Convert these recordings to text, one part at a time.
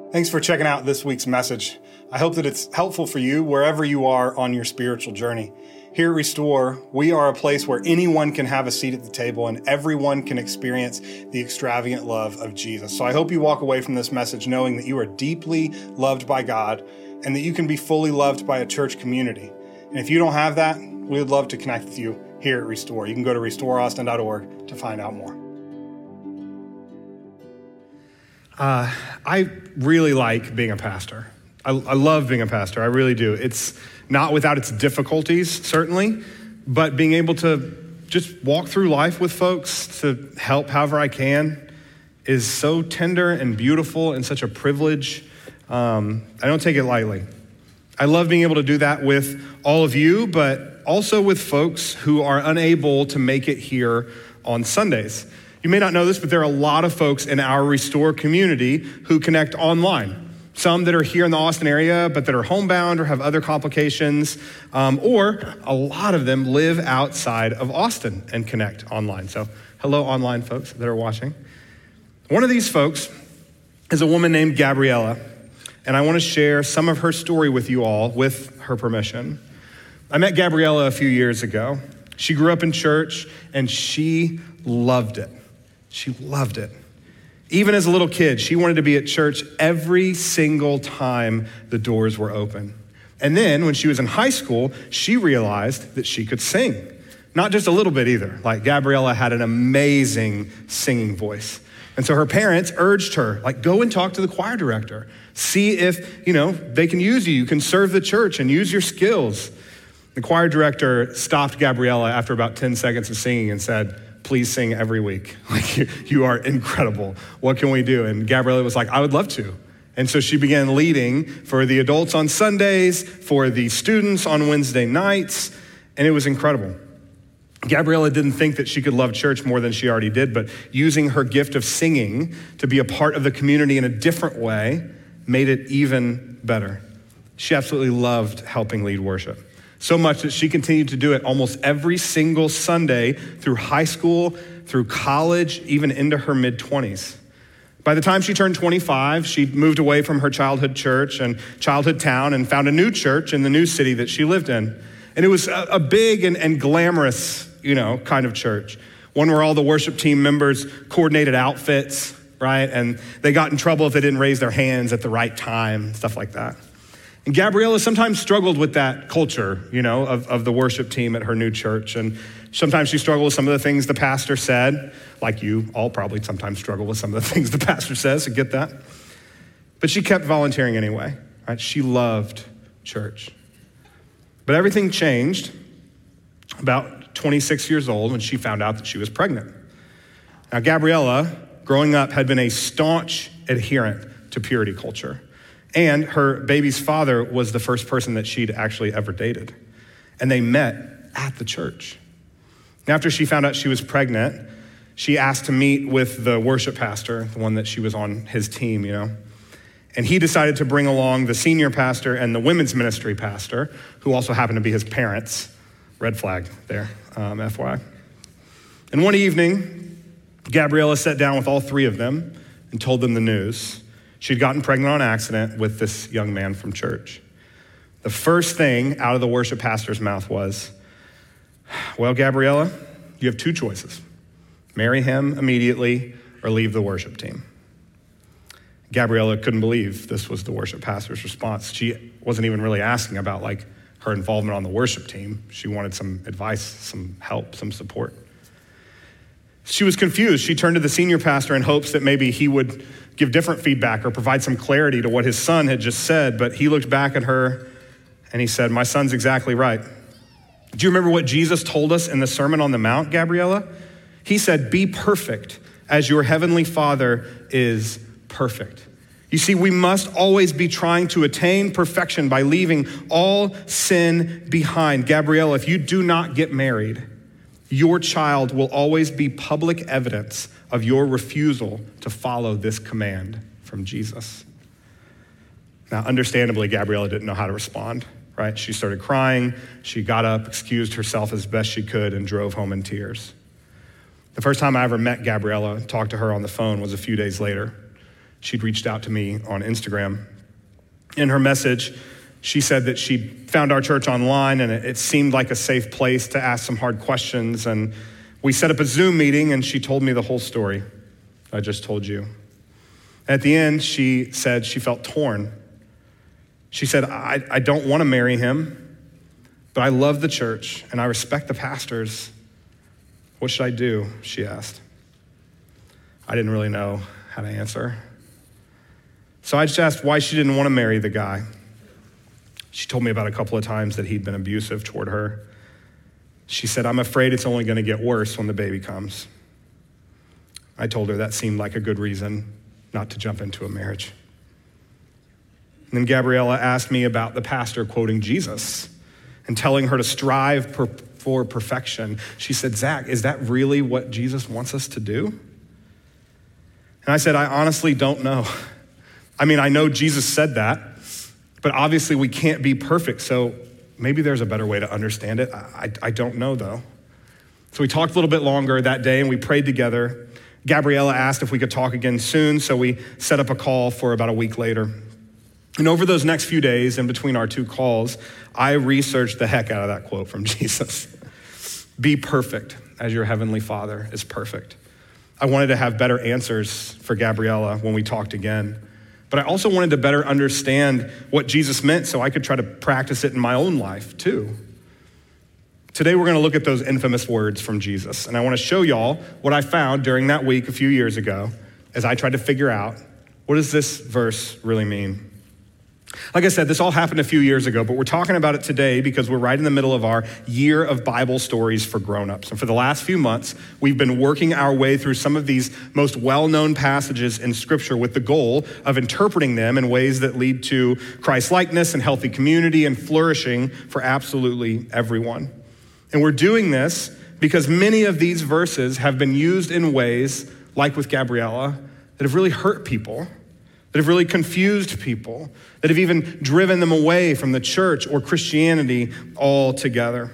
Thanks for checking out this week's message. I hope that it's helpful for you wherever you are on your spiritual journey. Here at Restore, we are a place where anyone can have a seat at the table and everyone can experience the extravagant love of Jesus. So I hope you walk away from this message knowing that you are deeply loved by God and that you can be fully loved by a church community. And if you don't have that, we would love to connect with you here at Restore. You can go to restoreaustin.org to find out more. I really like being a pastor. I love being a pastor. I really do. It's not without its difficulties, certainly, but being able to just walk through life with folks to help however I can is so tender and beautiful and such a privilege. I don't take it lightly. I love being able to do that with all of you, but also with folks who are unable to make it here on Sundays. You may not know this, but there are a lot of folks in our Restore community who connect online. Some that are here in the Austin area, but that are homebound or have other complications, or a lot of them live outside of Austin and connect online. So hello, online folks that are watching. One of these folks is a woman named Gabriella, and I want to share some of her story with you all with her permission. I met Gabriella a few years ago. She grew up in church, and she loved it. She loved it. Even as a little kid, she wanted to be at church every single time the doors were open. And then when she was in high school, she realized that she could sing. Not just a little bit either. Like Gabriella had an amazing singing voice. And so her parents urged her, go and talk to the choir director. See if, they can use you. You can serve the church and use your skills. The choir director stopped Gabriella after about 10 seconds of singing and said, "Please sing every week. You are incredible. What can we do?" And Gabriella was like, "I would love to." And so she began leading for the adults on Sundays, for the students on Wednesday nights, and it was incredible. Gabriella didn't think that she could love church more than she already did, but using her gift of singing to be a part of the community in a different way made it even better. She absolutely loved helping lead worship. So much that she continued to do it almost every single Sunday through high school, through college, even into her mid-20s. By the time she turned 25, she moved away from her childhood church and childhood town and found a new church in the new city that she lived in. And it was a big and glamorous, kind of church. One where all the worship team members coordinated outfits, right? And they got in trouble if they didn't raise their hands at the right time, stuff like that. And Gabriella sometimes struggled with that culture, of the worship team at her new church. And sometimes she struggled with some of the things the pastor said, like you all probably sometimes struggle with some of the things the pastor says, I get that. But she kept volunteering anyway, right? She loved church. But everything changed about 26 years old when she found out that she was pregnant. Now, Gabriella, growing up, had been a staunch adherent to purity culture. And her baby's father was the first person that she'd actually ever dated. And they met at the church. And after she found out she was pregnant, she asked to meet with the worship pastor, the one that she was on his team, And he decided to bring along the senior pastor and the women's ministry pastor, who also happened to be his parents. Red flag there, FYI. And one evening, Gabriella sat down with all three of them and told them the news. She'd gotten pregnant on accident with this young man from church. The first thing out of the worship pastor's mouth was, "Well, Gabriella, you have two choices. Marry him immediately or leave the worship team." Gabriella couldn't believe this was the worship pastor's response. She wasn't even really asking about her involvement on the worship team. She wanted some advice, some help, some support. She was confused. She turned to the senior pastor in hopes that maybe he would give different feedback or provide some clarity to what his son had just said, but he looked back at her and he said, "My son's exactly right. Do you remember what Jesus told us in the Sermon on the Mount, Gabriella? He said, 'Be perfect as your heavenly Father is perfect.' You see, we must always be trying to attain perfection by leaving all sin behind. Gabriella, if you do not get married, your child will always be public evidence of your refusal to follow this command from Jesus." Now, understandably, Gabriella didn't know how to respond, right? She started crying. She got up, excused herself as best she could, and drove home in tears. The first time I ever met Gabriella, talked to her on the phone, was a few days later. She'd reached out to me on Instagram. In her message, she said that she'd found our church online and it seemed like a safe place to ask some hard questions. And we set up a Zoom meeting and she told me the whole story I just told you. At the end, she said she felt torn. She said, I don't want to marry him, but I love the church and I respect the pastors. What should I do? She asked. I didn't really know how to answer. So I just asked why she didn't want to marry the guy. She told me about a couple of times that he'd been abusive toward her. She said, I'm afraid it's only going to get worse when the baby comes. I told her that seemed like a good reason not to jump into a marriage. And then Gabriella asked me about the pastor quoting Jesus and telling her to strive for perfection. She said, Zach, is that really what Jesus wants us to do? And I said, I honestly don't know. I mean, I know Jesus said that, but obviously we can't be perfect, so maybe there's a better way to understand it. I don't know, though. So we talked a little bit longer that day, and we prayed together. Gabriella asked if we could talk again soon, so we set up a call for about a week later. And over those next few days, in between our two calls, I researched the heck out of that quote from Jesus. Be perfect as your heavenly Father is perfect. I wanted to have better answers for Gabriella when we talked again. But I also wanted to better understand what Jesus meant so I could try to practice it in my own life too. Today we're gonna look at those infamous words from Jesus. And I wanna show y'all what I found during that week a few years ago as I tried to figure out, what does this verse really mean? Like I said, this all happened a few years ago, but we're talking about it today because we're right in the middle of our year of Bible stories for grown-ups. And for the last few months, we've been working our way through some of these most well-known passages in Scripture with the goal of interpreting them in ways that lead to Christ-likeness and healthy community and flourishing for absolutely everyone. And we're doing this because many of these verses have been used in ways, like with Gabriella, that have really hurt people, that have really confused people, that have even driven them away from the church or Christianity altogether.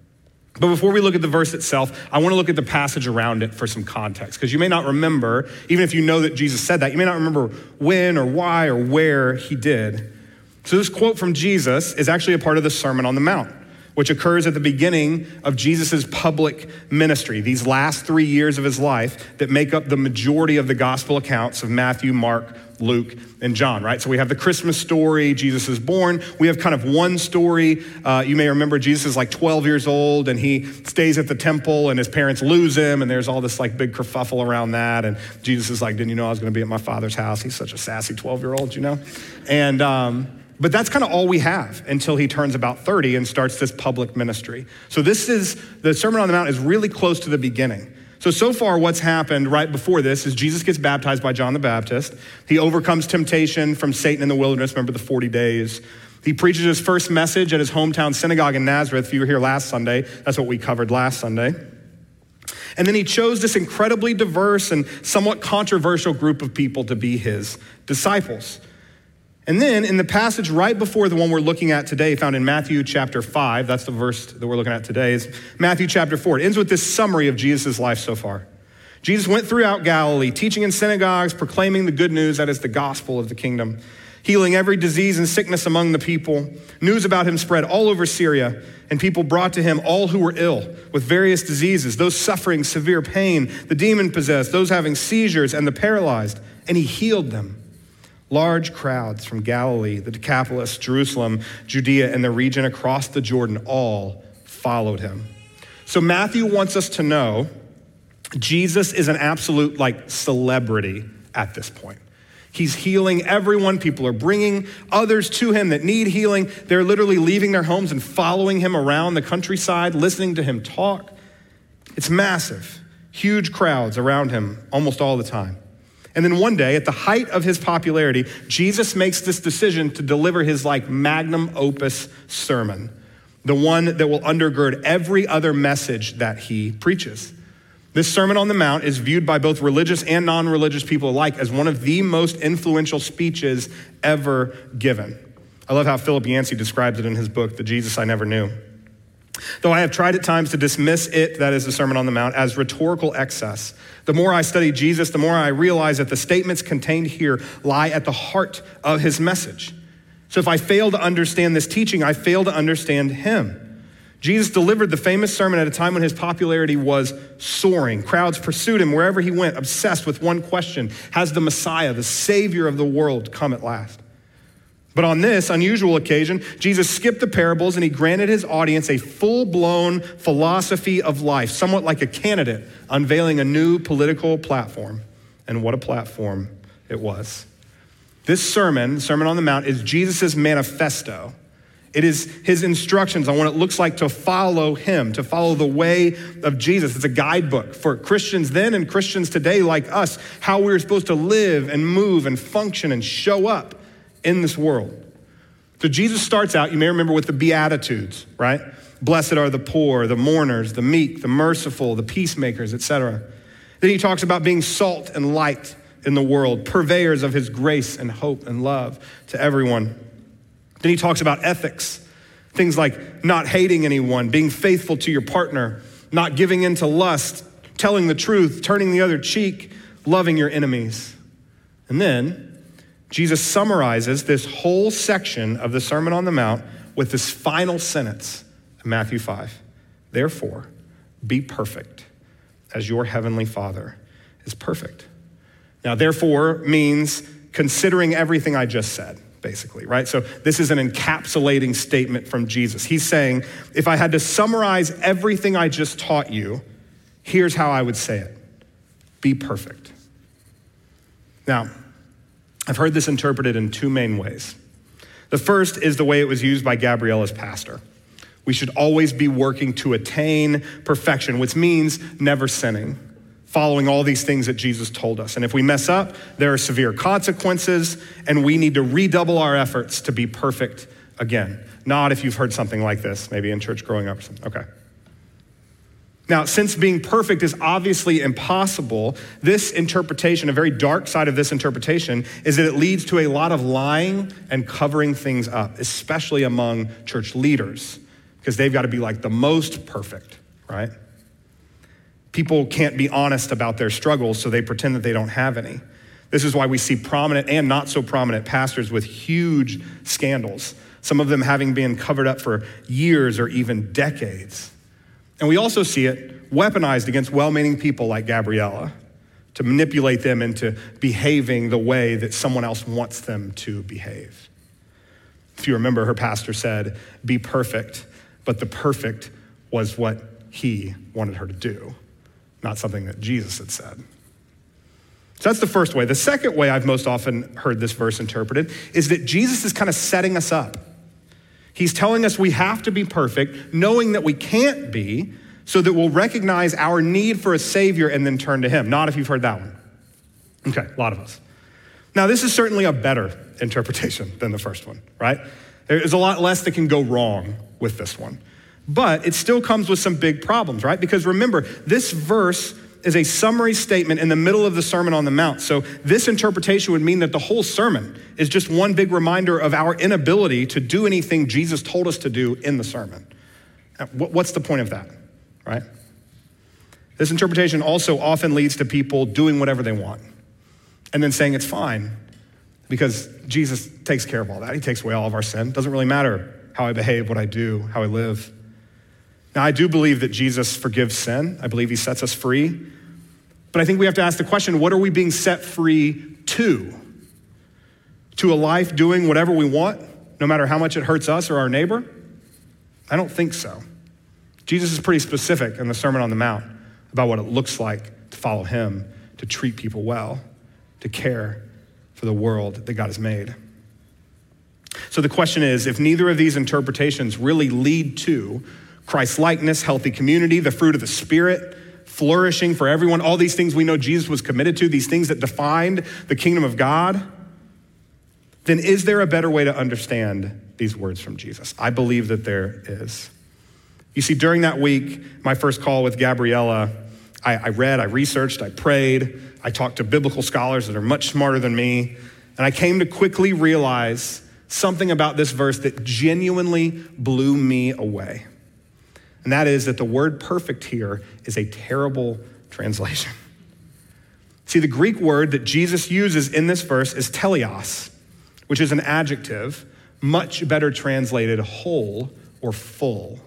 But before we look at the verse itself, I want to look at the passage around it for some context, because you may not remember, even if you know that Jesus said that, you may not remember when or why or where he did. So this quote from Jesus is actually a part of the Sermon on the Mount, which occurs at the beginning of Jesus's public ministry, these last 3 years of his life that make up the majority of the gospel accounts of Matthew, Mark, Luke, and John, right? So we have the Christmas story, Jesus is born. We have kind of one story. You may remember Jesus is like 12 years old and he stays at the temple and his parents lose him and there's all this like big kerfuffle around that. And Jesus is like, didn't you know I was gonna be at my Father's house? He's such a sassy 12-year-old, you know? And, but that's kind of all we have until he turns about 30 and starts this public ministry. So the Sermon on the Mount is really close to the beginning. So far what's happened right before this is Jesus gets baptized by John the Baptist. He overcomes temptation from Satan in the wilderness. Remember the 40 days. He preaches his first message at his hometown synagogue in Nazareth. If you were here last Sunday, that's what we covered last Sunday. And then he chose this incredibly diverse and somewhat controversial group of people to be his disciples. And then in the passage right before the one we're looking at today, found in Matthew chapter 5, that's the verse that we're looking at today, is Matthew chapter 4. It ends with this summary of Jesus' life so far. Jesus went throughout Galilee, teaching in synagogues, proclaiming the good news, that is the gospel of the kingdom, healing every disease and sickness among the people. News about him spread all over Syria, and people brought to him all who were ill with various diseases, those suffering severe pain, the demon-possessed, those having seizures, and the paralyzed, and he healed them. Large crowds from Galilee, the Decapolis, Jerusalem, Judea, and the region across the Jordan all followed him. So Matthew wants us to know Jesus is an absolute celebrity at this point. He's healing everyone. People are bringing others to him that need healing. They're literally leaving their homes and following him around the countryside, listening to him talk. It's massive, huge crowds around him almost all the time. And then one day, at the height of his popularity, Jesus makes this decision to deliver his magnum opus sermon, the one that will undergird every other message that he preaches. This Sermon on the Mount is viewed by both religious and non-religious people alike as one of the most influential speeches ever given. I love how Philip Yancey describes it in his book, The Jesus I Never Knew. Though I have tried at times to dismiss it, that is the Sermon on the Mount, as rhetorical excess, the more I study Jesus, the more I realize that the statements contained here lie at the heart of his message. So if I fail to understand this teaching, I fail to understand him. Jesus delivered the famous sermon at a time when his popularity was soaring. Crowds pursued him wherever he went, obsessed with one question: has the Messiah, the Savior of the world, come at last? But on this unusual occasion, Jesus skipped the parables and he granted his audience a full-blown philosophy of life, somewhat like a candidate unveiling a new political platform. And what a platform it was. This sermon, Sermon on the Mount, is Jesus' manifesto. It is his instructions on what it looks like to follow him, to follow the way of Jesus. It's a guidebook for Christians then and Christians today like us, how we're supposed to live and move and function and show up in this world. So Jesus starts out, you may remember, with the Beatitudes, right? Blessed are the poor, the mourners, the meek, the merciful, the peacemakers, etc. Then he talks about being salt and light in the world, purveyors of his grace and hope and love to everyone. Then he talks about ethics, things like not hating anyone, being faithful to your partner, not giving in to lust, telling the truth, turning the other cheek, loving your enemies. And then Jesus summarizes this whole section of the Sermon on the Mount with this final sentence in Matthew 5. Therefore, be perfect as your heavenly Father is perfect. Now, therefore means considering everything I just said, basically, right? So this is an encapsulating statement from Jesus. He's saying, if I had to summarize everything I just taught you, here's how I would say it. Be perfect. Now, I've heard this interpreted in two main ways. The first is the way it was used by Gabriella's pastor. We should always be working to attain perfection, which means never sinning, following all these things that Jesus told us. And if we mess up, there are severe consequences, and we need to redouble our efforts to be perfect again. Not if you've heard something like this, maybe in church growing up or something. Okay. Now, since being perfect is obviously impossible, this interpretation, a very dark side of this interpretation, is that it leads to a lot of lying and covering things up, especially among church leaders, because they've got to be like the most perfect, right? People can't be honest about their struggles, so they pretend that they don't have any. This is why we see prominent and not so prominent pastors with huge scandals, some of them having been covered up for years or even decades. And we also see it weaponized against well-meaning people like Gabriella to manipulate them into behaving the way that someone else wants them to behave. If you remember, her pastor said, be perfect, but the perfect was what he wanted her to do, not something that Jesus had said. So that's the first way. The second way I've most often heard this verse interpreted is that Jesus is kind of setting us up. He's telling us we have to be perfect, knowing that we can't be, so that we'll recognize our need for a Savior and then turn to him. Not if you've heard that one. Okay, a lot of us. Now, this is certainly a better interpretation than the first one, right? There's a lot less that can go wrong with this one. But it still comes with some big problems, right? Because remember, this verse is a summary statement in the middle of the Sermon on the Mount. So this interpretation would mean that the whole sermon is just one big reminder of our inability to do anything Jesus told us to do in the sermon. What's the point of that, right? This interpretation also often leads to people doing whatever they want and then saying it's fine because Jesus takes care of all that. He takes away all of our sin. It doesn't really matter how I behave, what I do, how I live. Now, I do believe that Jesus forgives sin. I believe he sets us free. But I think we have to ask the question, what are we being set free to? To a life doing whatever we want, no matter how much it hurts us or our neighbor? I don't think so. Jesus is pretty specific in the Sermon on the Mount about what it looks like to follow him, to treat people well, to care for the world that God has made. So the question is, if neither of these interpretations really lead to Christ-likeness, healthy community, the fruit of the Spirit, flourishing for everyone, all these things we know Jesus was committed to, these things that defined the kingdom of God, then is there a better way to understand these words from Jesus? I believe that there is. You see, during that week, my first call with Gabriella, I read, I researched, I prayed, I talked to biblical scholars that are much smarter than me, and I came to quickly realize something about this verse that genuinely blew me away. And that is that the word perfect here is a terrible translation. See, the Greek word that Jesus uses in this verse is teleos, which is an adjective, much better translated whole or full.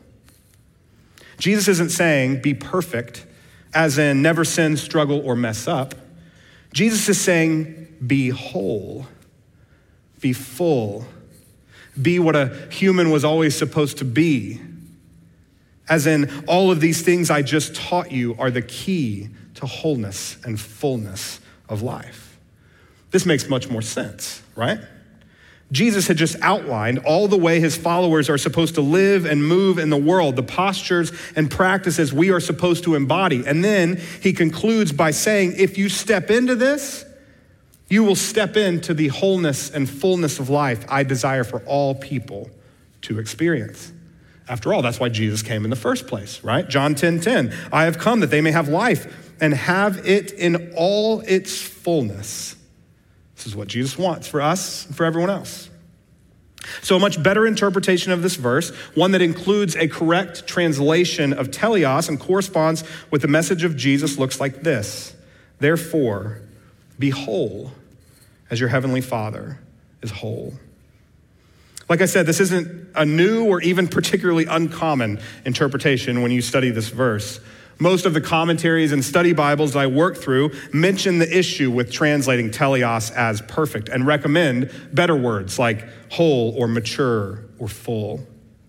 Jesus isn't saying be perfect, as in never sin, struggle, or mess up. Jesus is saying be whole, be full, be what a human was always supposed to be. As in, all of these things I just taught you are the key to wholeness and fullness of life. This makes much more sense, right? Jesus had just outlined all the way his followers are supposed to live and move in the world, the postures and practices we are supposed to embody. And then he concludes by saying, if you step into this, you will step into the wholeness and fullness of life I desire for all people to experience. After all, that's why Jesus came in the first place, right? John 10:10, I have come that they may have life and have it in all its fullness. This is what Jesus wants for us and for everyone else. So a much better interpretation of this verse, one that includes a correct translation of teleos and corresponds with the message of Jesus, looks like this. Therefore, be whole as your heavenly Father is whole. Like I said, this isn't a new or even particularly uncommon interpretation when you study this verse. Most of the commentaries and study Bibles that I work through mention the issue with translating teleos as perfect and recommend better words like whole or mature or full.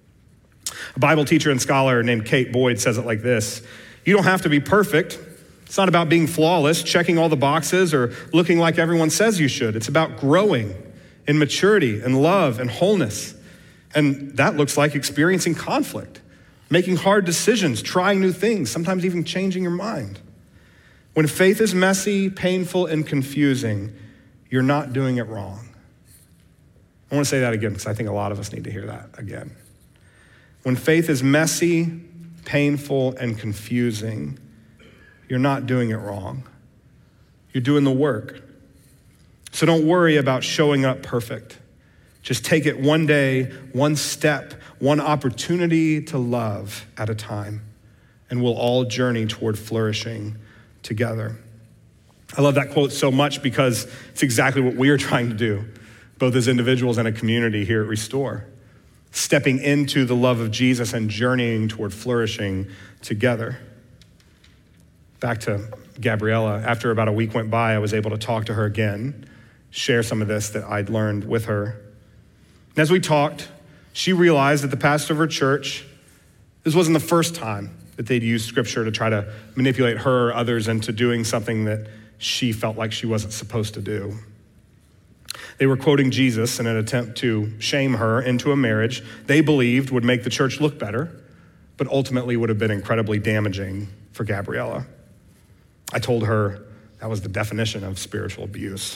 A Bible teacher and scholar named Kate Boyd says it like this: you don't have to be perfect. It's not about being flawless, checking all the boxes, or looking like everyone says you should. It's about growing in maturity and love and wholeness. And that looks like experiencing conflict, making hard decisions, trying new things, sometimes even changing your mind. When faith is messy, painful, and confusing, you're not doing it wrong. I want to say that again because I think a lot of us need to hear that again. When faith is messy, painful, and confusing, you're not doing it wrong. You're doing the work. So don't worry about showing up perfect. Just take it one day, one step, one opportunity to love at a time, and we'll all journey toward flourishing together. I love that quote so much because it's exactly what we are trying to do, both as individuals and a community here at Restore. Stepping into the love of Jesus and journeying toward flourishing together. Back to Gabriella, after about a week went by, I was able to talk to her again, share some of this that I'd learned with her. And as we talked, she realized that the pastor of her church, this wasn't the first time that they'd used scripture to try to manipulate her or others into doing something that she felt like she wasn't supposed to do. They were quoting Jesus in an attempt to shame her into a marriage they believed would make the church look better, but ultimately would have been incredibly damaging for Gabriella. I told her that was the definition of spiritual abuse.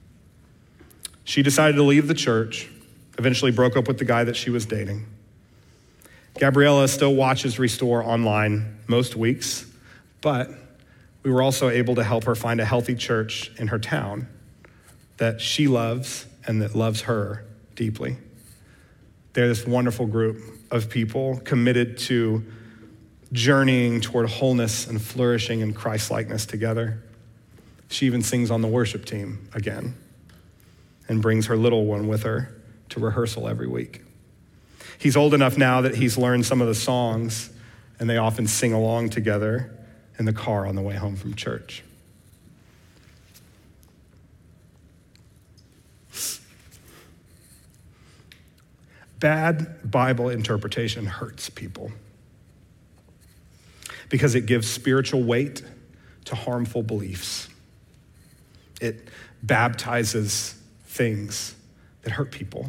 She decided to leave the church, eventually broke up with the guy that she was dating. Gabriella still watches Restore online most weeks, but we were also able to help her find a healthy church in her town that she loves and that loves her deeply. They're this wonderful group of people committed to journeying toward wholeness and flourishing in Christ-likeness together. She even sings on the worship team again and brings her little one with her to rehearsal every week. He's old enough now that he's learned some of the songs, and they often sing along together in the car on the way home from church. Bad Bible interpretation hurts people because it gives spiritual weight to harmful beliefs. It baptizes things that hurt people.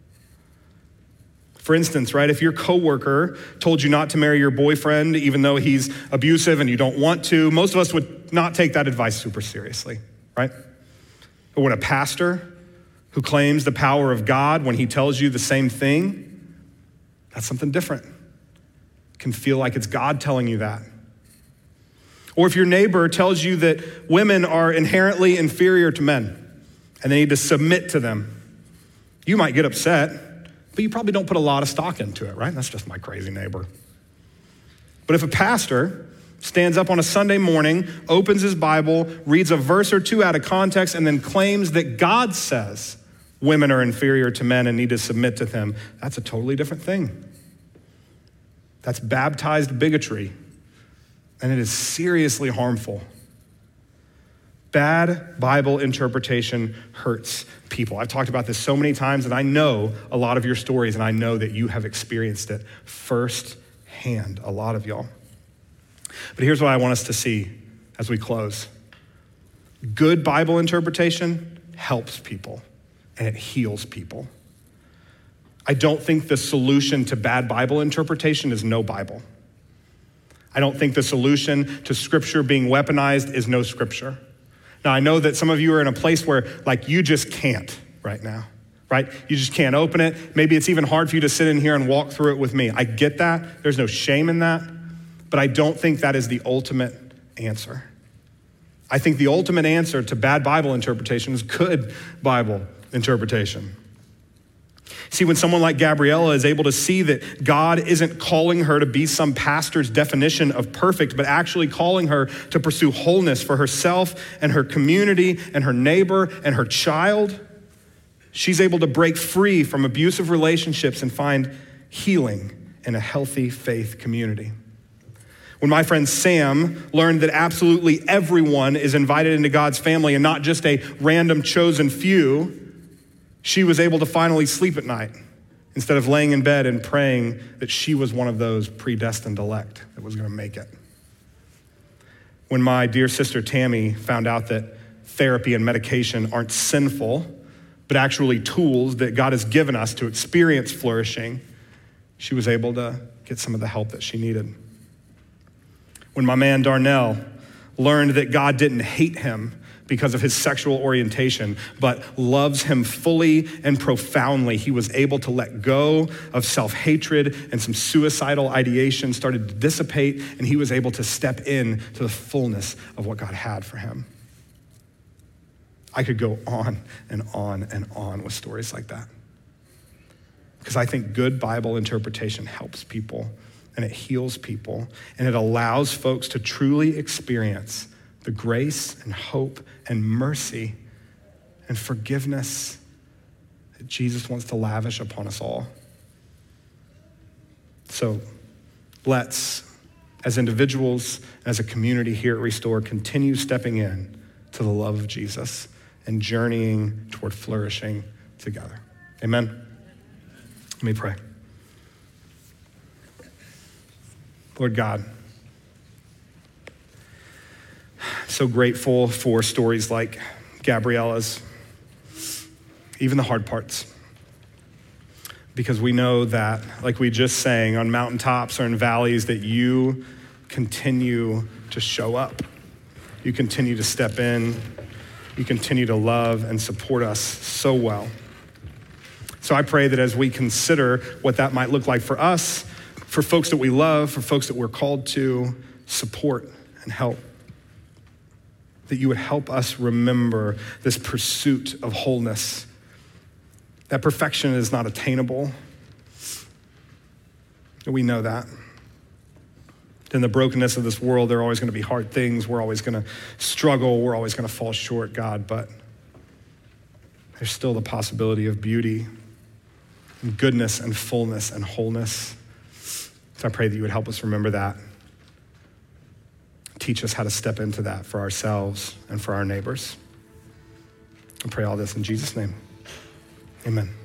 For instance, right, if your coworker told you not to marry your boyfriend even though he's abusive and you don't want to, most of us would not take that advice super seriously, right? But when a pastor who claims the power of God, when he tells you the same thing, that's something different. It can feel like it's God telling you that. Or if your neighbor tells you that women are inherently inferior to men and they need to submit to them, you might get upset, but you probably don't put a lot of stock into it, right? That's just my crazy neighbor. But if a pastor stands up on a Sunday morning, opens his Bible, reads a verse or two out of context, and then claims that God says women are inferior to men and need to submit to them, that's a totally different thing. That's baptized bigotry, and it is seriously harmful. Bad Bible interpretation hurts people. I've talked about this so many times, and I know a lot of your stories, and I know that you have experienced it firsthand, a lot of y'all. But here's what I want us to see as we close. Good Bible interpretation helps people, and it heals people. I don't think the solution to bad Bible interpretation is no Bible. I don't think the solution to Scripture being weaponized is no Scripture. Now, I know that some of you are in a place where, you just can't right now, right? You just can't open it. Maybe it's even hard for you to sit in here and walk through it with me. I get that. There's no shame in that. But I don't think that is the ultimate answer. I think the ultimate answer to bad Bible interpretation is good Bible interpretation. See, when someone like Gabriella is able to see that God isn't calling her to be some pastor's definition of perfect, but actually calling her to pursue wholeness for herself and her community and her neighbor and her child, she's able to break free from abusive relationships and find healing in a healthy faith community. When my friend Sam learned that absolutely everyone is invited into God's family and not just a random chosen few, she was able to finally sleep at night instead of laying in bed and praying that she was one of those predestined elect that was going to make it. When my dear sister Tammy found out that therapy and medication aren't sinful, but actually tools that God has given us to experience flourishing, she was able to get some of the help that she needed. When my man Darnell learned that God didn't hate him because of his sexual orientation, but loves him fully and profoundly, he was able to let go of self-hatred, and some suicidal ideation started to dissipate, and he was able to step in to the fullness of what God had for him. I could go on and on and on with stories like that, because I think good Bible interpretation helps people, and it heals people, and it allows folks to truly experience the grace and hope and mercy and forgiveness that Jesus wants to lavish upon us all. So let's, as individuals, as a community here at Restore, continue stepping in to the love of Jesus and journeying toward flourishing together. Amen. Let me pray. Lord God, so grateful for stories like Gabriella's, even the hard parts. Because we know that, like we just sang, on mountaintops or in valleys, that you continue to show up. You continue to step in. You continue to love and support us so well. So I pray that as we consider what that might look like for us, for folks that we love, for folks that we're called to support and help, that you would help us remember this pursuit of wholeness, that perfection is not attainable. We know that. In the brokenness of this world, there are always going to be hard things. We're always going to struggle. We're always going to fall short, God, but there's still the possibility of beauty and goodness and fullness and wholeness. So I pray that you would help us remember that. Teach us how to step into that for ourselves and for our neighbors. I pray all this in Jesus' name. Amen.